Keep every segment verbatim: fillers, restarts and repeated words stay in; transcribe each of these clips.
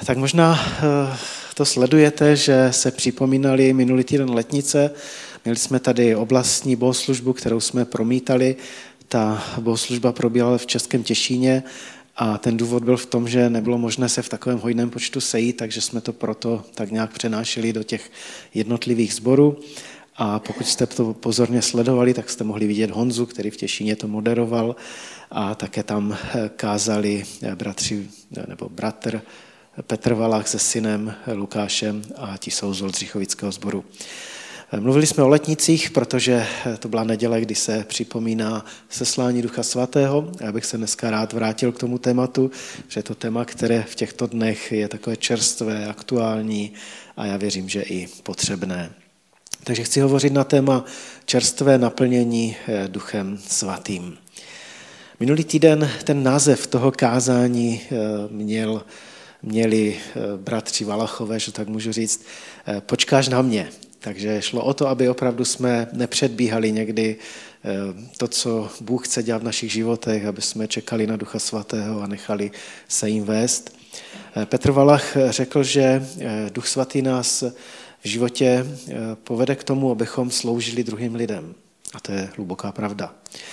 Tak možná to sledujete, že se připomínali minulý týden letnice. Měli jsme tady oblastní bohoslužbu, kterou jsme promítali. Ta bohoslužba probíhala v Českém Těšíně a ten důvod byl v tom, že nebylo možné se v takovém hojném počtu sejít, takže jsme to proto tak nějak přenášeli do těch jednotlivých sborů. A pokud jste to pozorně sledovali, tak jste mohli vidět Honzu, který v Těšíně to moderoval, a také tam kázali bratři, nebo bratr Petr Valach se synem Lukášem, a ti jsou z Oldřichovického sboru. Mluvili jsme o letnicích, protože to byla neděle, kdy se připomíná seslání Ducha Svatého. Já bych se dneska rád vrátil k tomu tématu, že je to téma, které v těchto dnech je takové čerstvé, aktuální a já věřím, že i potřebné. Takže chci hovořit na téma čerstvé naplnění Duchem Svatým. Minulý týden ten název toho kázání měl, měli bratři Valachové, že tak můžu říct, počkáš na mě. Takže šlo o to, aby opravdu jsme nepředbíhali někdy to, co Bůh chce dělat v našich životech, aby jsme čekali na Ducha Svatého a nechali se jim vést. Petr Valach řekl, že Duch Svatý nás v životě povede k tomu, abychom sloužili druhým lidem. A to je hluboká pravda.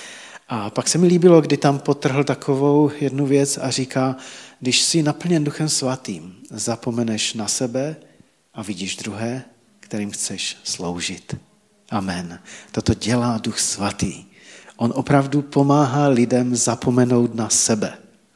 A pak se mi líbilo, kdy tam podtrhl takovou jednu věc a říká, když jsi naplněn Duchem Svatým, zapomeneš na sebe a vidíš druhé, kterým chceš sloužit. Amen. Toto dělá Duch Svatý. On opravdu pomáhá lidem zapomenout na sebe.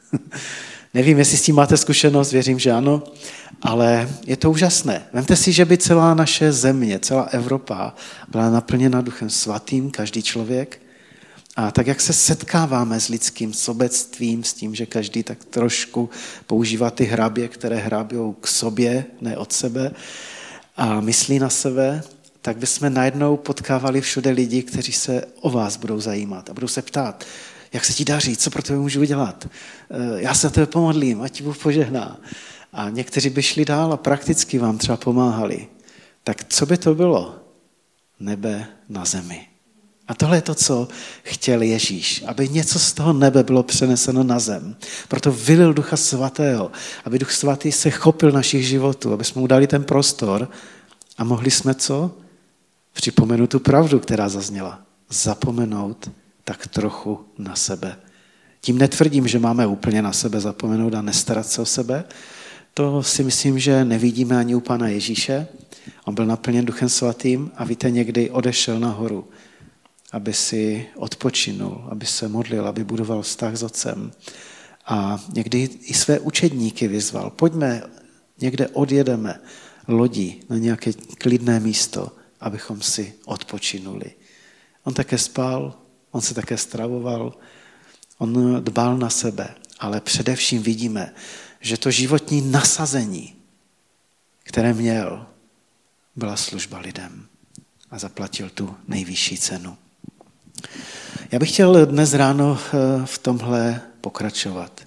Nevím, jestli s tím máte zkušenost, věřím, že ano, ale je to úžasné. Vemte si, že by celá naše země, celá Evropa byla naplněna Duchem Svatým, každý člověk. A tak, jak se setkáváme s lidským sobectvím, s tím, že každý tak trošku používá ty hrabě, které hrábějou k sobě, ne od sebe, a myslí na sebe, tak bychom najednou potkávali všude lidi, kteří se o vás budou zajímat a budou se ptát, jak se ti daří, co pro tebe můžu udělat. Já se na tebe pomodlím, ať ti Bůh požehná. A někteří by šli dál a prakticky vám třeba pomáhali. Tak co by to bylo? Nebe na zemi. A tohle je to, co chtěl Ježíš, aby něco z toho nebe bylo přeneseno na zem. Proto vylil Ducha Svatého, aby Duch Svatý se chopil našich životů, aby jsme mu dali ten prostor a mohli jsme co? Připomenout tu pravdu, která zazněla. Zapomenout tak trochu na sebe. Tím netvrdím, že máme úplně na sebe zapomenout a nestarat se o sebe. To si myslím, že nevidíme ani u Pána Ježíše. On byl naplněn Duchem Svatým a víte, někdy odešel nahoru, aby si odpočinul, aby se modlil, aby budoval vztah s Otcem. A někdy i své učedníky vyzval. Pojďme, někde odjedeme lodí na nějaké klidné místo, abychom si odpočinuli. On také spal, on se také stravoval, on dbal na sebe, ale především vidíme, že to životní nasazení, které měl, byla služba lidem a zaplatil tu nejvyšší cenu. Já bych chtěl dnes ráno v tomhle pokračovat.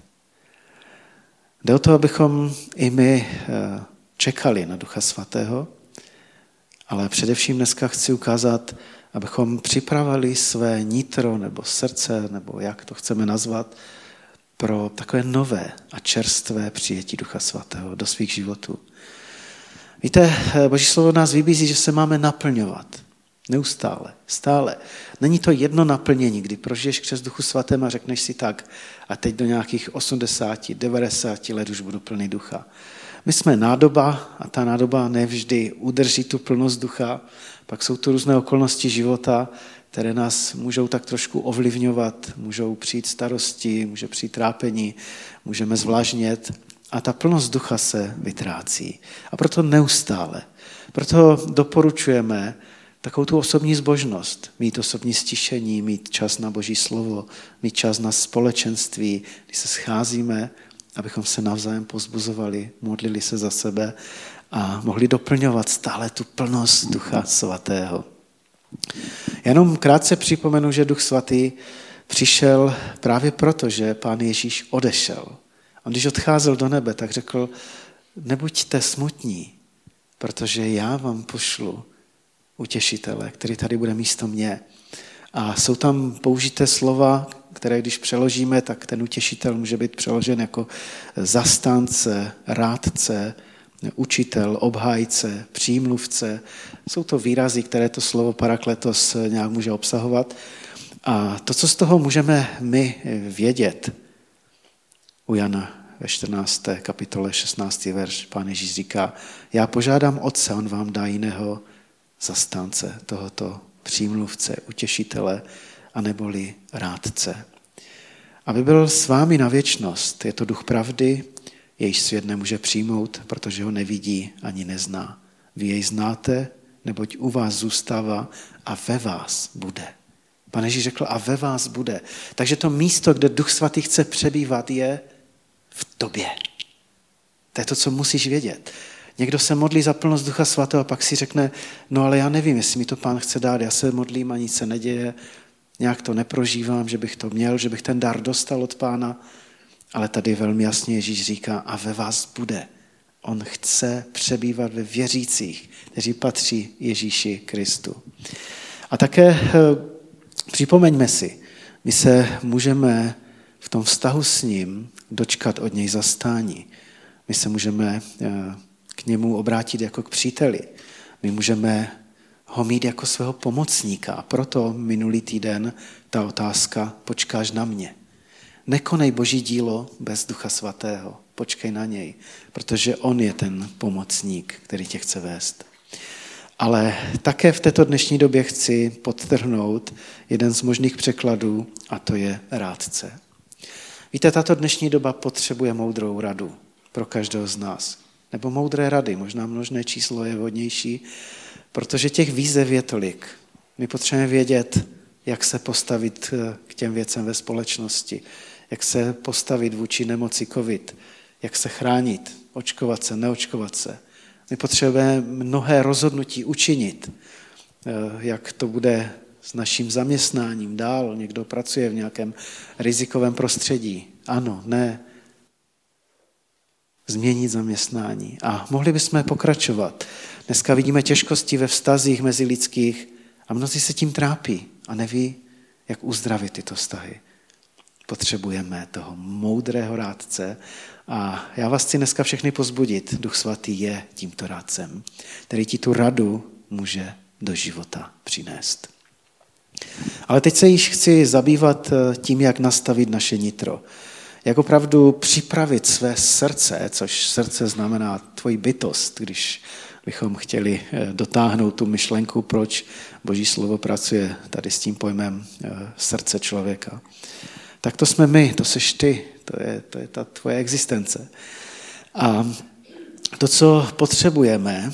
Jde o to, abychom i my čekali na Ducha Svatého, ale především dneska chci ukázat, abychom připravili své nitro nebo srdce, nebo jak to chceme nazvat, pro takové nové a čerstvé přijetí Ducha Svatého do svých životů. Víte, Boží slovo nás vybízí, že se máme naplňovat. Neustále, stále. Není to jedno naplnění, kdy prožiješ křest Duchu Svatém a řekneš si tak a teď do nějakých osmdesáti, devadesáti let už budu plný ducha. My jsme nádoba a ta nádoba nevždy udrží tu plnost ducha, pak jsou tu různé okolnosti života, které nás můžou tak trošku ovlivňovat, můžou přijít starosti, může přijít trápení, můžeme zvlážnět a ta plnost ducha se vytrácí. A proto neustále, proto doporučujeme takovou tu osobní zbožnost, mít osobní stišení, mít čas na Boží slovo, mít čas na společenství, kdy se scházíme, abychom se navzájem povzbuzovali, modlili se za sebe a mohli doplňovat stále tu plnost Ducha Svatého. Jenom krátce připomenu, že Duch Svatý přišel právě proto, že Pán Ježíš odešel. On když odcházel do nebe, tak řekl, nebuďte smutní, protože já vám pošlu utěšitele, který tady bude místo mě. A jsou tam použité slova, které když přeložíme, tak ten utěšitel může být přeložen jako zastánce, rádce, učitel, obhájce, přímluvce. Jsou to výrazy, které to slovo parakletos nějak může obsahovat. A to, co z toho můžeme my vědět, u Jana ve čtrnácté kapitole šestnáctý verš, Pán Ježíš říká, já požádám Otce, on vám dá jiného zastánce, tohoto přímluvce, utěšitele, aneboli rádce. Aby byl s vámi na věčnost, je to duch pravdy, jejž svět nemůže přijmout, protože ho nevidí ani nezná. Vy jej znáte, neboť u vás zůstává a ve vás bude. Pán Ježíš řekl, a ve vás bude. Takže to místo, kde Duch Svatý chce přebývat, je v tobě. To je to, co musíš vědět. Někdo se modlí za plnost Ducha Svatého a pak si řekne, no ale já nevím, jestli mi to Pán chce dát, já se modlím a nic se neděje, nějak to neprožívám, že bych to měl, že bych ten dar dostal od Pána, ale tady velmi jasně Ježíš říká, a ve vás bude. On chce přebývat ve věřících, kteří patří Ježíši Kristu. A také připomeňme si, my se můžeme v tom vztahu s ním dočkat od něj zastání. My se můžeme k němu obrátit jako k příteli. My můžeme ho mít jako svého pomocníka. A proto minulý týden ta otázka, počkáš na mě. Nekonej Boží dílo bez Ducha Svatého. Počkej na něj, protože on je ten pomocník, který tě chce vést. Ale také v této dnešní době chci podtrhnout jeden z možných překladů, a to je rádce. Víte, tato dnešní doba potřebuje moudrou radu pro každého z nás. Nebo moudré rady, možná množné číslo je vhodnější, protože těch výzev je tolik. My potřebujeme vědět, jak se postavit k těm věcem ve společnosti, jak se postavit vůči nemoci covid, jak se chránit, očkovat se, neočkovat se. My potřebujeme mnohé rozhodnutí učinit, jak to bude s naším zaměstnáním dál. Někdo pracuje v nějakém rizikovém prostředí. Ano, ne. Změnit zaměstnání. A mohli bychom pokračovat. Dneska vidíme těžkosti ve vztazích mezilidských a mnozí se tím trápí a neví, jak uzdravit tyto vztahy. Potřebujeme toho moudrého rádce a já vás chci dneska všechny pozbudit. Duch Svatý je tímto rádcem, který ti tu radu může do života přinést. Ale teď se již chci zabývat tím, jak nastavit naše nitro. Jak opravdu připravit své srdce, což srdce znamená tvoji bytost, když bychom chtěli dotáhnout tu myšlenku, proč Boží slovo pracuje tady s tím pojmem srdce člověka. Tak to jsme my, to seš ty, to je, to je ta tvoje existence. A to, co potřebujeme,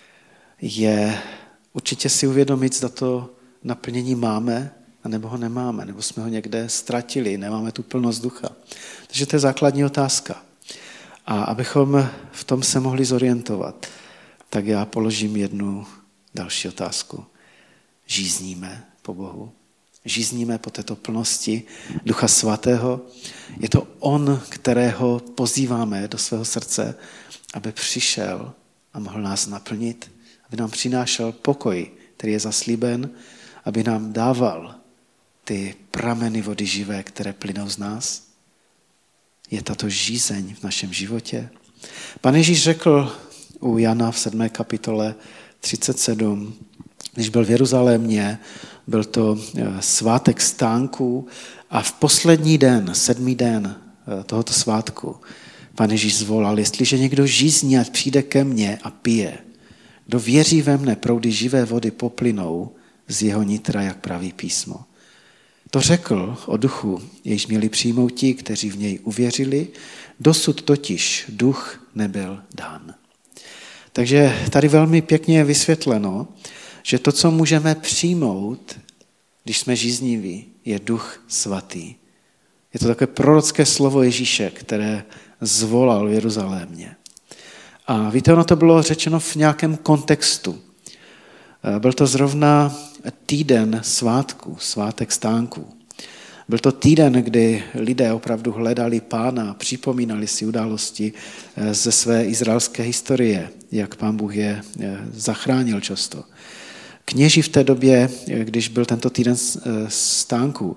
je určitě si uvědomit, zda to naplnění máme, anebo ho nemáme, nebo jsme ho někde ztratili, nemáme tu plnost ducha. Takže to je základní otázka. A abychom v tom se mohli zorientovat, tak já položím jednu další otázku. Žízníme po Bohu? Žízníme po této plnosti Ducha Svatého? Je to on, kterého pozýváme do svého srdce, aby přišel a mohl nás naplnit, aby nám přinášel pokoj, který je zaslíben, aby nám dával ty prameny vody živé, které plynou z nás? Je tato žízeň v našem životě? Pan Ježíš řekl u Jana v sedmé kapitole třicet sedm, když byl v Jeruzalémě, byl to svátek stánků a v poslední den, sedmý den tohoto svátku, Pan Ježíš zvolal, jestliže někdo žízní, ať přijde ke mně a pije. Kdo věří ve mne, proudy živé vody poplynou z jeho nitra, jak praví písmo. To řekl o duchu, jež měli přijmout ti, kteří v něj uvěřili, dosud totiž duch nebyl dán. Takže tady velmi pěkně je vysvětleno, že to, co můžeme přijmout, když jsme žízniví, je Duch Svatý. Je to takové prorocké slovo Ježíše, které zvolal v Jeruzalémě. A víte, ono to bylo řečeno v nějakém kontextu. Byl to zrovna týden svátku, svátek stánků. Byl to týden, kdy lidé opravdu hledali Pána, připomínali si události ze své izraelské historie, jak Pán Bůh je zachránil často. Kněži v té době, když byl tento týden stánků,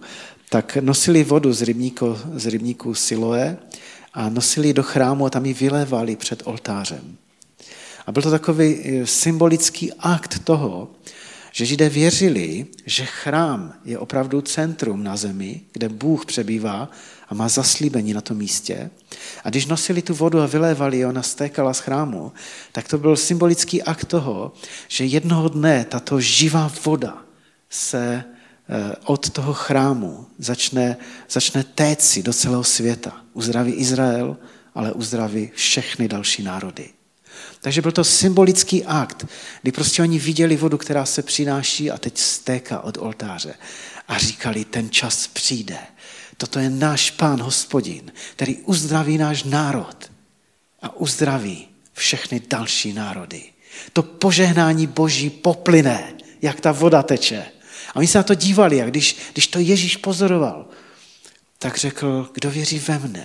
tak nosili vodu z rybníku, z rybníku Siloé a nosili ji do chrámu a tam ji vylévali před oltářem. A byl to takový symbolický akt toho, že Židé věřili, že chrám je opravdu centrum na zemi, kde Bůh přebývá a má zaslíbení na tom místě. A když nosili tu vodu a vylévali ji, ona stékala z chrámu, tak to byl symbolický akt toho, že jednoho dne tato živá voda se od toho chrámu začne, začne téci do celého světa. Uzdraví Izrael, ale uzdraví všechny další národy. Takže byl to symbolický akt, kdy prostě oni viděli vodu, která se přináší a teď stéká od oltáře. A říkali, ten čas přijde. Toto je náš Pán Hospodin, který uzdraví náš národ a uzdraví všechny další národy. To požehnání Boží poplyne, jak ta voda teče. A oni se na to dívali a když, když to Ježíš pozoroval, tak řekl, kdo věří ve mne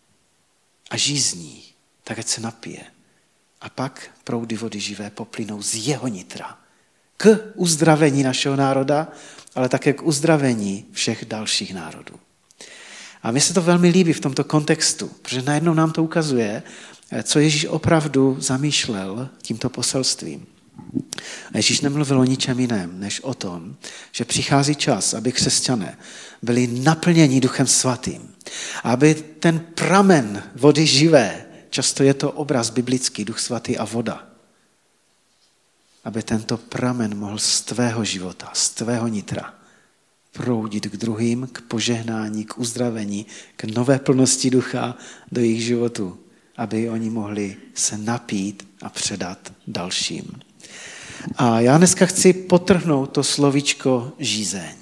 a žízní, tak ať se napije. A pak proudy vody živé poplynou z jeho nitra k uzdravení našeho národa, ale také k uzdravení všech dalších národů. A mně se to velmi líbí v tomto kontextu, protože najednou nám to ukazuje, co Ježíš opravdu zamýšlel tímto poselstvím. A Ježíš nemluvil o ničem jiném, než o tom, že přichází čas, aby křesťané byli naplněni Duchem Svatým. Aby ten pramen vody živé, často je to obraz biblický, Duch Svatý a voda, aby tento pramen mohl z tvého života, z tvého nitra proudit k druhým, k požehnání, k uzdravení, k nové plnosti ducha do jejich životu, aby oni mohli se napít a předat dalším. A já dneska chci podtrhnout to slovíčko žízeň.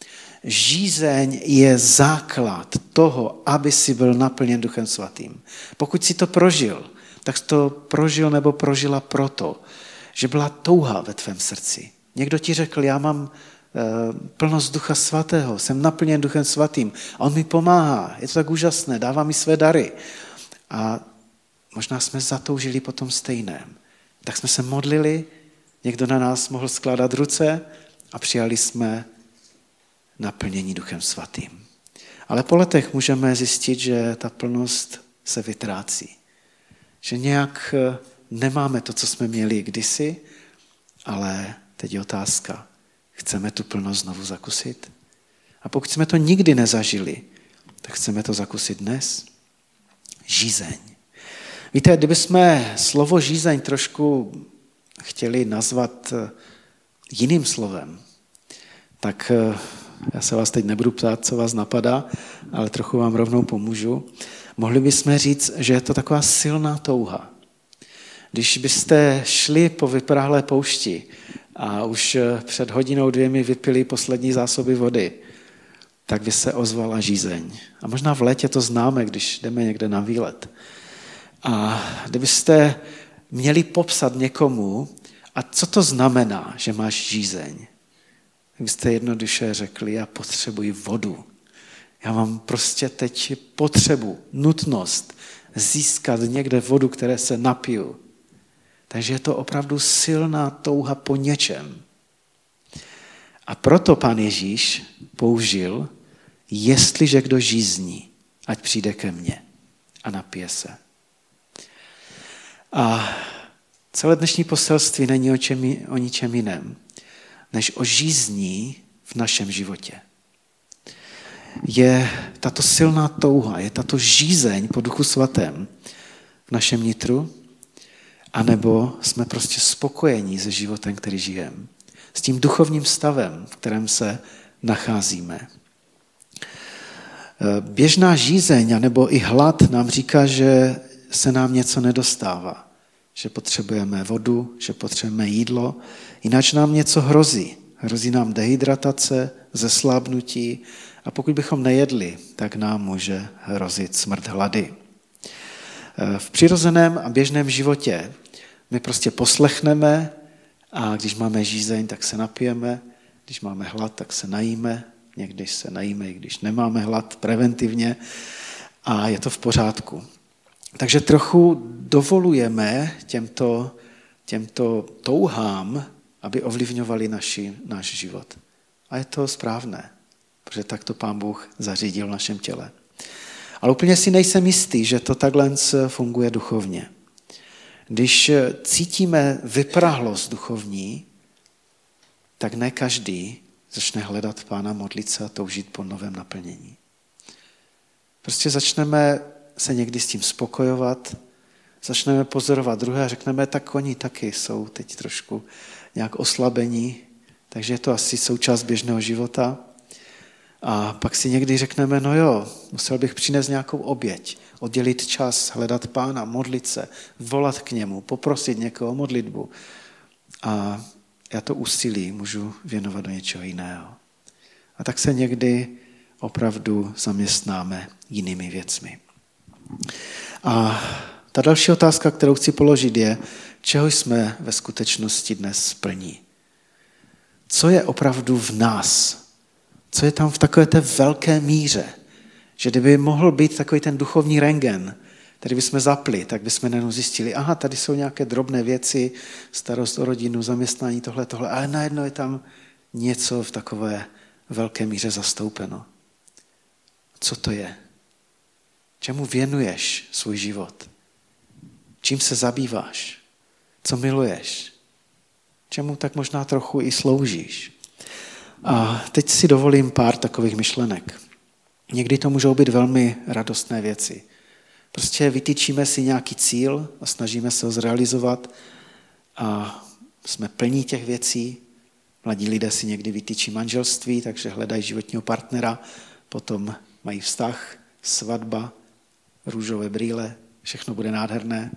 Žízeň je základ toho, aby si byl naplněn Duchem Svatým. Pokud si to prožil, tak jsi to prožil nebo prožila proto, že byla touha ve tvém srdci. Někdo ti řekl, já mám plnost Ducha Svatého, jsem naplněn Duchem Svatým a on mi pomáhá, je to tak úžasné, dává mi své dary. A možná jsme zatoužili po tom stejném. Tak jsme se modlili, někdo na nás mohl skládat ruce a přijali jsme naplnění Duchem Svatým. Ale po letech můžeme zjistit, že ta plnost se vytrácí. Že nějak nemáme to, co jsme měli kdysi, ale teď je otázka, chceme tu plnost znovu zakusit? A pokud jsme to nikdy nezažili, tak chceme to zakusit dnes. Žízeň. Víte, kdybychom slovo žízeň trošku chtěli nazvat jiným slovem, tak já se vás teď nebudu ptát, co vás napadá, ale trochu vám rovnou pomůžu. Mohli bychom říct, že je to taková silná touha. Když byste šli po vyprahlé poušti a už před hodinou dvěmi vypili poslední zásoby vody, tak by se ozvala žízeň. A možná v létě to známe, když jdeme někde na výlet. A kdybyste měli popsat někomu, a co to znamená, že máš žízeň, tak byste jednoduše řekli, já potřebuji vodu. Já mám prostě teď potřebu, nutnost získat někde vodu, které se napiju. Takže je to opravdu silná touha po něčem. A proto Pán Ježíš použil, jestliže kdo žízní, ať přijde ke mně a napije se. A celé dnešní poselství není o, čem, o ničem jiném, než o žízní v našem životě. Je tato silná touha, je tato žízeň po Duchu Svatém v našem nitru, anebo jsme prostě spokojení se životem, který žijeme. S tím duchovním stavem, v kterém se nacházíme. Běžná žízeň, anebo i hlad nám říká, že se nám něco nedostává. Že potřebujeme vodu, že potřebujeme jídlo, jinak nám něco hrozí. Hrozí nám dehydratace, zeslábnutí a pokud bychom nejedli, tak nám může hrozit smrt hlady. V přirozeném a běžném životě my prostě poslechneme a když máme žízeň, tak se napijeme, když máme hlad, tak se najíme, někdy se najíme, i když nemáme hlad preventivně a je to v pořádku. Takže trochu dovolujeme těmto, těmto touhám, aby ovlivňovali naši, náš život. A je to správné, protože tak to Pán Bůh zařídil v našem těle. Ale úplně si nejsem jistý, že to takhle funguje duchovně. Když cítíme vyprahlost duchovní, tak ne každý začne hledat Pána, modlit se a toužit po novém naplnění. Prostě začneme se někdy s tím spokojovat, začneme pozorovat druhé a řekneme, tak oni taky jsou teď trošku nějak oslabení, takže je to asi součást běžného života. A pak si někdy řekneme, no jo, musel bych přinést nějakou oběť, oddělit čas, hledat Pána, modlit se, volat k němu, poprosit někoho o modlitbu. A já to úsilí můžu věnovat do něčeho jiného. A tak se někdy opravdu zaměstnáme jinými věcmi. A ta další otázka, kterou chci položit, je, čeho jsme ve skutečnosti dnes plní. Co je opravdu v nás? Co je tam v takové té velké míře? Že kdyby mohl být takový ten duchovní rentgen, který bychom zapli, tak bychom najednou zjistili, aha, tady jsou nějaké drobné věci, starost o rodinu, zaměstnání, tohle, tohle, ale najednou je tam něco v takové velké míře zastoupeno. Co to je? Čemu věnuješ svůj život? Čím se zabýváš? Co miluješ? Čemu tak možná trochu i sloužíš? A teď si dovolím pár takových myšlenek. Někdy to můžou být velmi radostné věci. Prostě vytýčíme si nějaký cíl a snažíme se ho zrealizovat a jsme plní těch věcí. Mladí lidé si někdy vytýčí manželství, takže hledají životního partnera, potom mají vztah, svatba, růžové brýle, všechno bude nádherné.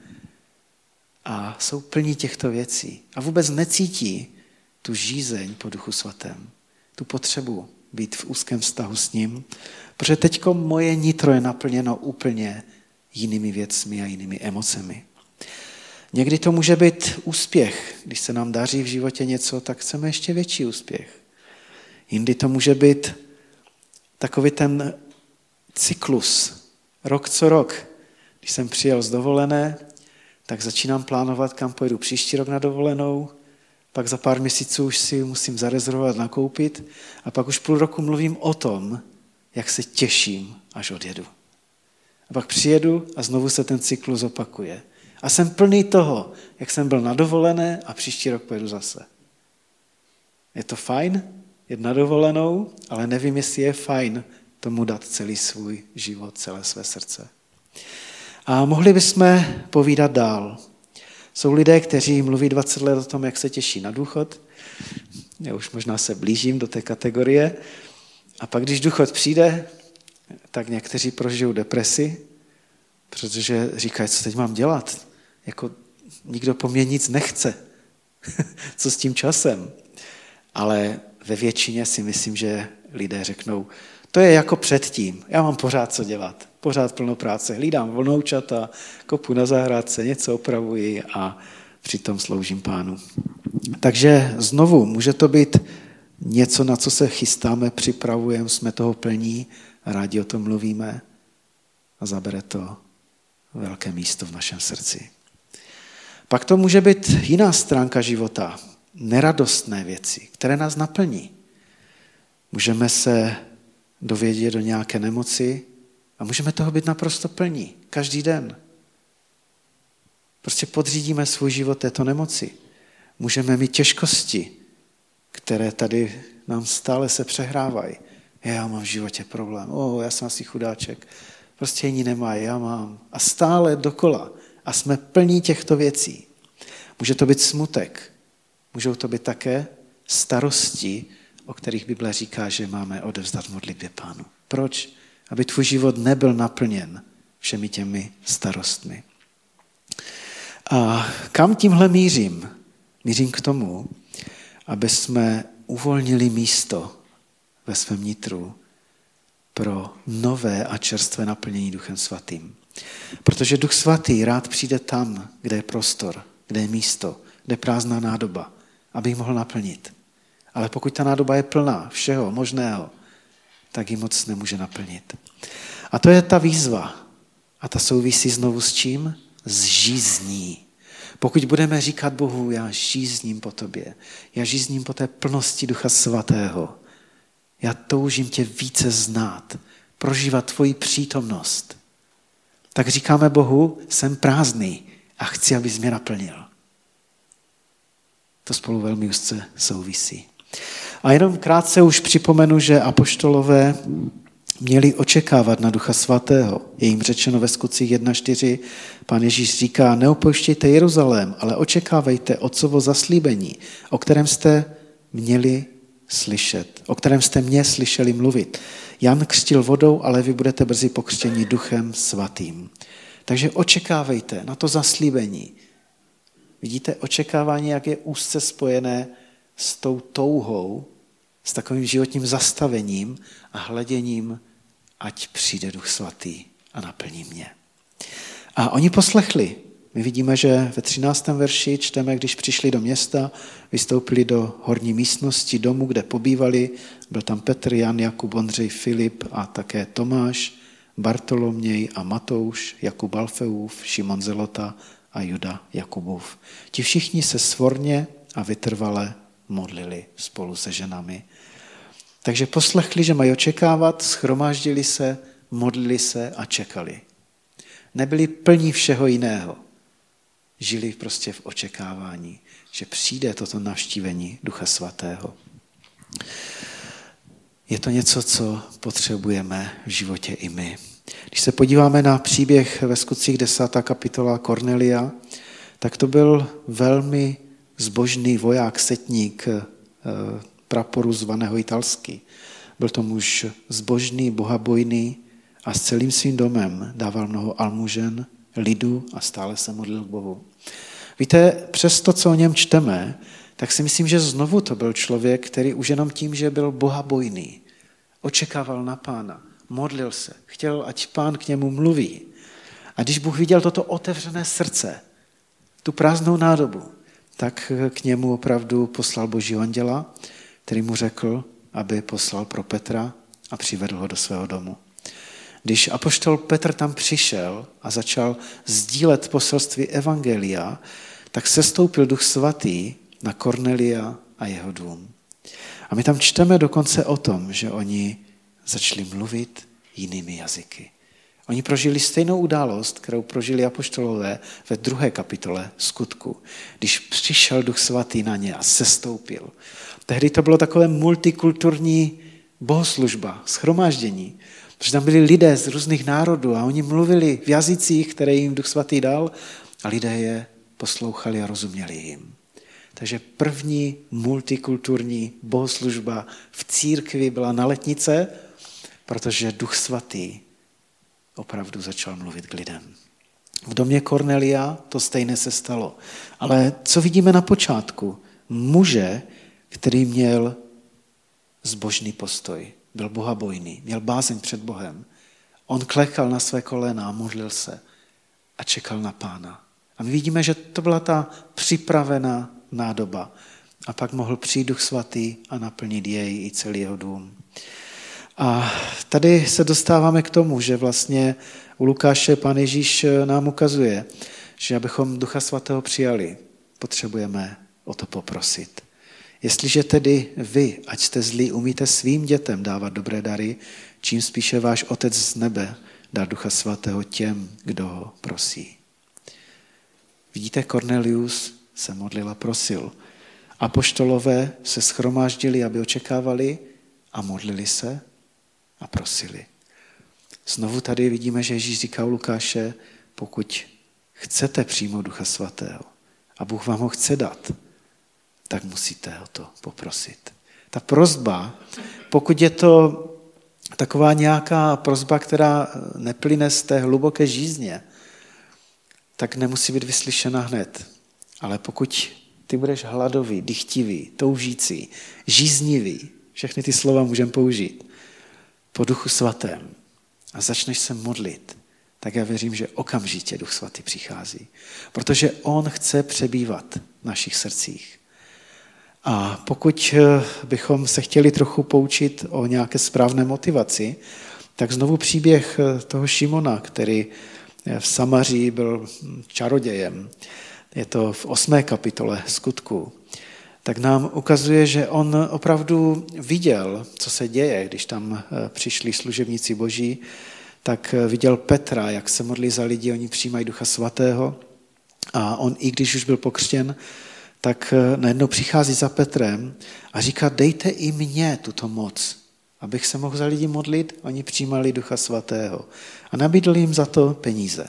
A jsou plní těchto věcí. A vůbec necítí tu žízeň po Duchu Svatém, tu potřebu být v úzkém vztahu s ním, protože teďko moje nitro je naplněno úplně jinými věcmi a jinými emocemi. Někdy to může být úspěch. Když se nám daří v životě něco, tak chceme ještě větší úspěch. Jindy to může být takový ten cyklus, rok co rok. Když jsem přijel z dovolené, tak začínám plánovat, kam pojedu příští rok na dovolenou, pak za pár měsíců už si musím zarezervovat, nakoupit a pak už půl roku mluvím o tom, jak se těším, až odjedu. A pak přijedu a znovu se ten cyklus opakuje. A jsem plný toho, jak jsem byl na dovolené a příští rok pojedu zase. Je to fajn, jet na dovolenou, ale nevím, jestli je fajn tomu dát celý svůj život, celé své srdce. A mohli bychom povídat dál. Jsou lidé, kteří mluví dvacet let o tom, jak se těší na důchod. Já už možná se blížím do té kategorie. A pak, když důchod přijde, tak někteří prožijou depresi, protože říkají, co teď mám dělat. Jako nikdo po mně nic nechce. Co s tím časem? Ale ve většině si myslím, že lidé řeknou, to je jako předtím, já mám pořád co dělat, pořád plno práce, hlídám vlnoučata, kopu na zahrádce, něco opravuji a přitom sloužím Pánu. Takže znovu, může to být něco, na co se chystáme, připravujeme, jsme toho plní, rádi o tom mluvíme a zabere to velké místo v našem srdci. Pak to může být jiná stránka života, neradostné věci, které nás naplní. Můžeme se dovědět do nějaké nemoci a můžeme toho být naprosto plní, každý den. Prostě podřídíme svůj život této nemoci. Můžeme mít těžkosti, které tady nám stále se přehrávají. Já mám v životě problém, o, já jsem asi chudáček, prostě jiní nemají, já mám. A stále dokola. A jsme plní těchto věcí. Může to být smutek, můžou to být také starosti, o kterých Bible říká, že máme odevzdat modlitbě Pánu. Proč? Aby tvůj život nebyl naplněn všemi těmi starostmi. A kam tímhle mířím? Mířím k tomu, aby jsme uvolnili místo ve svém nitru pro nové a čerstvé naplnění Duchem Svatým. Protože Duch Svatý rád přijde tam, kde je prostor, kde je místo, kde je prázdná nádoba, aby ji mohl naplnit. Ale pokud ta nádoba je plná všeho možného, tak ji moc nemůže naplnit. A to je ta výzva. A ta souvisí znovu s čím? S žízní. Pokud budeme říkat Bohu, já žízním po tobě, já žízním po té plnosti Ducha Svatého, Já toužím tě více znát, prožívat tvoji přítomnost. Tak říkáme Bohu, jsem prázdný a chci, abys mě naplnil. To spolu velmi úzce souvisí. A jenom krátce už připomenu, že apoštolové měli očekávat na Ducha Svatého. Je jim řečeno ve Skutcích jedna čtyři. Pán Ježíš říká, neopouštějte Jeruzalém, ale očekávejte Otcovo zaslíbení, o kterém jste měli slyšet, o kterém jste mě slyšeli mluvit. Jan křtil vodou, ale vy budete brzy pokřtěni Duchem Svatým. Takže očekávejte na to zaslíbení. Vidíte očekávání, jak je úzce spojené s tou touhou, s takovým životním zastavením a hleděním, ať přijde Duch Svatý a naplní mě. A oni poslechli. My vidíme, že ve třináctém verši čteme, když přišli do města, vystoupili do horní místnosti domu, kde pobývali. Byl tam Petr, Jan, Jakub, Ondřej, Filip a také Tomáš, Bartoloměj a Matouš, Jakub Alfeův, Šimon Zelota a Juda Jakubův. Ti všichni se svorně a vytrvale modlili spolu se ženami. Takže poslechli, že mají očekávat, shromáždili se, modlili se a čekali. Nebyli plní všeho jiného. Žili prostě v očekávání, že přijde toto navštívení Ducha Svatého. Je to něco, co potřebujeme v životě i my. Když se podíváme na příběh ve Skutcích desátá kapitola Kornelia, tak to byl velmi zbožný voják, setník praporu zvaného italsky. Byl to muž zbožný, bohabojný a s celým svým domem dával mnoho almužen, lidu a stále se modlil k Bohu. Víte, přes to, co o něm čteme, tak si myslím, že znovu to byl člověk, který už jenom tím, že byl bohabojný, očekával na Pána, modlil se, chtěl, ať Pán k němu mluví. A když Bůh viděl toto otevřené srdce, tu prázdnou nádobu, tak k němu opravdu poslal Božího anděla, který mu řekl, aby poslal pro Petra a přivedl ho do svého domu. Když apoštol Petr tam přišel a začal sdílet poselství evangelia, tak sestoupil Duch Svatý na Kornelia a jeho dům. A my tam čteme dokonce o tom, že oni začali mluvit jinými jazyky. Oni prožili stejnou událost, kterou prožili apoštolové ve druhé kapitole Skutku, když přišel Duch Svatý na ně a sestoupil. Tehdy to bylo takové multikulturní bohoslužba, shromáždění, protože tam byli lidé z různých národů a oni mluvili v jazycích, které jim Duch Svatý dal a lidé je poslouchali a rozuměli jim. Takže první multikulturní bohoslužba v církvi byla na Letnice, protože Duch Svatý opravdu začal mluvit k lidem. V domě Kornelia to stejné se stalo. Ale co vidíme na počátku? Muže, který měl zbožný postoj, byl bohabojný, měl bázeň před Bohem. On klekal na své kolena a modlil se a čekal na Pána. A my vidíme, že to byla ta připravená nádoba. A pak mohl přijít Duch Svatý a naplnit jej i celý jeho dům. A tady se dostáváme k tomu, že vlastně u Lukáše Pán Ježíš nám ukazuje, že abychom Ducha Svatého přijali, potřebujeme o to poprosit. Jestliže tedy vy, ať jste zlí, umíte svým dětem dávat dobré dary, čím spíše váš Otec z nebe dá Ducha Svatého těm, kdo ho prosí. Vidíte, Kornelius se modlil a prosil. Apoštolové se shromáždili, aby očekávali a modlili se a prosili. Znovu tady vidíme, že Ježíš říká u Lukáše, pokud chcete přijmout Ducha Svatého a Bůh vám ho chce dát, tak musíte o to poprosit. Ta prosba, pokud je to taková nějaká prosba, která neplyne z té hluboké žízně, tak nemusí být vyslyšena hned. Ale pokud ty budeš hladový, dychtivý, toužící, žíznivý, všechny ty slova můžeme použít, po Duchu Svatém a začneš se modlit, tak já věřím, že okamžitě Duch Svatý přichází. Protože on chce přebývat v našich srdcích. A pokud bychom se chtěli trochu poučit o nějaké správné motivaci, tak znovu příběh toho Šimona, který v Samaří byl čarodějem. Je to v osmé kapitole Skutku. tak nám ukazuje, že on opravdu viděl, co se děje, když tam přišli služebníci Boží, tak viděl Petra, jak se modlí za lidi, oni přijímají Ducha Svatého a on, i když už byl pokřtěn, tak najednou přichází za Petrem a říká, dejte i mně tuto moc, abych se mohl za lidi modlit, oni přijímali Ducha Svatého a nabídl jim za to peníze.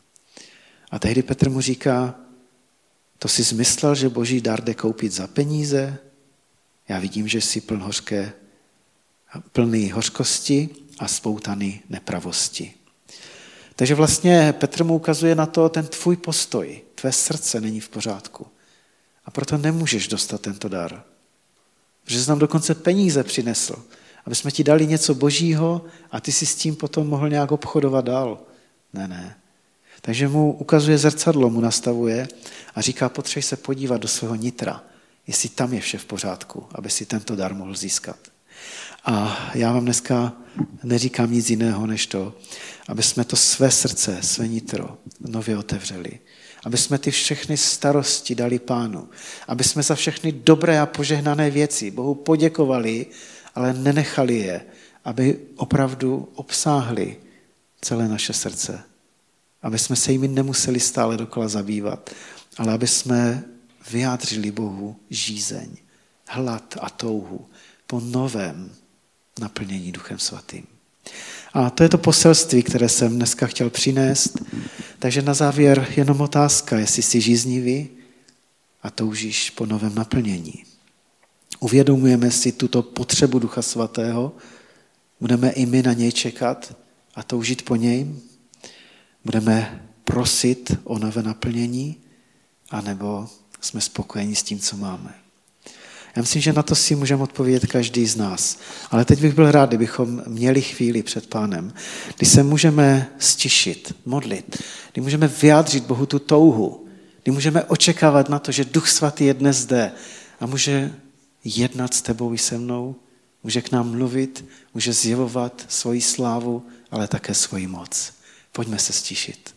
A tehdy Petr mu říká, to jsi zmyslel, že Boží dar jde koupit za peníze? Já vidím, že jsi pln hořké, plný hořkosti a spoutaný nepravosti. Takže vlastně Petr mu ukazuje na to, ten tvůj postoj, tvé srdce není v pořádku. A proto nemůžeš dostat tento dar. Protože jsi nám dokonce peníze přinesl, aby jsme ti dali něco Božího a ty si s tím potom mohl nějak obchodovat dál. Ne, ne. Takže mu ukazuje zrcadlo, mu nastavuje a říká, potřebuješ se podívat do svého nitra, jestli tam je vše v pořádku, aby si tento dar mohl získat. A já vám dneska neříkám nic jiného než to, aby jsme to své srdce, své nitro nově otevřeli. Aby jsme ty všechny starosti dali Pánu. Aby jsme za všechny dobré a požehnané věci Bohu poděkovali, ale nenechali je, aby opravdu obsáhli celé naše srdce. Aby jsme se jimi nemuseli stále dokola zabývat, ale aby jsme vyjádřili Bohu žízeň, hlad a touhu po novém naplnění Duchem Svatým. A to je to poselství, které jsem dneska chtěl přinést. Takže na závěr jenom otázka, jestli jsi žíznivý a toužíš po novém naplnění. Uvědomujeme si tuto potřebu Ducha Svatého, budeme i my na něj čekat a toužit po něj, budeme prosit o nové naplnění, anebo jsme spokojeni s tím, co máme. Já myslím, že na to si můžeme odpovědět každý z nás. Ale teď bych byl rád, kdybychom měli chvíli před Pánem, kdy se můžeme stišit, modlit, kdy můžeme vyjádřit Bohu tu touhu, kdy můžeme očekávat na to, že Duch Svatý je dnes zde a může jednat s tebou i se mnou, může k nám mluvit, může zjevovat svoji slávu, ale také svoji moc. Pojďme se stišit.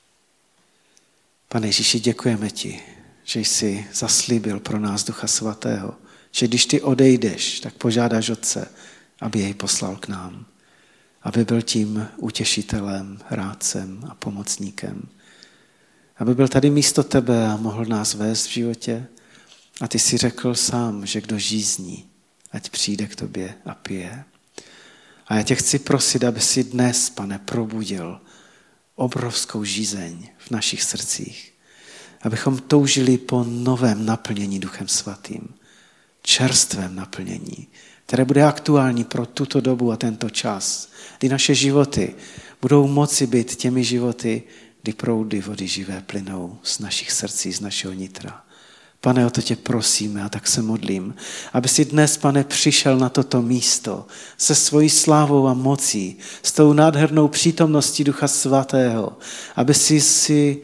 Pane Ježíši, děkujeme ti, že jsi zaslíbil pro nás Ducha Svatého, že když ty odejdeš, tak požádáš Otce, aby jej poslal k nám, aby byl tím utěšitelem, rádcem a pomocníkem, aby byl tady místo tebe a mohl nás vést v životě. A ty jsi řekl sám, že kdo žízní, ať přijde k tobě a pije. A já tě chci prosit, aby si dnes, Pane, probudil obrovskou žízeň v našich srdcích, abychom toužili po novém naplnění Duchem Svatým, čerstvém naplnění, které bude aktuální pro tuto dobu a tento čas, kdy naše životy budou moci být těmi životy, kdy proudy vody živé plynou z našich srdcí, z našeho nitra. Pane, o to tě prosíme a tak se modlím, aby si dnes, Pane, přišel na toto místo se svojí slávou a mocí, s tou nádhernou přítomností Ducha Svatého, aby si si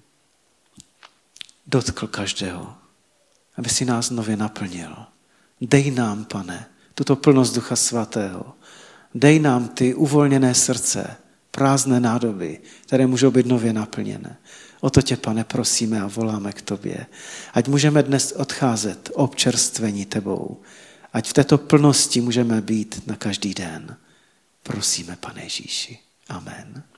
dotkl každého, aby si nás nově naplnil. Dej nám, Pane, tuto plnost Ducha Svatého. Dej nám ty uvolněné srdce, prázdné nádoby, které můžou být nově naplněné. O to tě, Pane, prosíme a voláme k tobě. Ať můžeme dnes odcházet občerstvení tebou. Ať v této plnosti můžeme být na každý den. Prosíme, Pane Ježíši. Amen.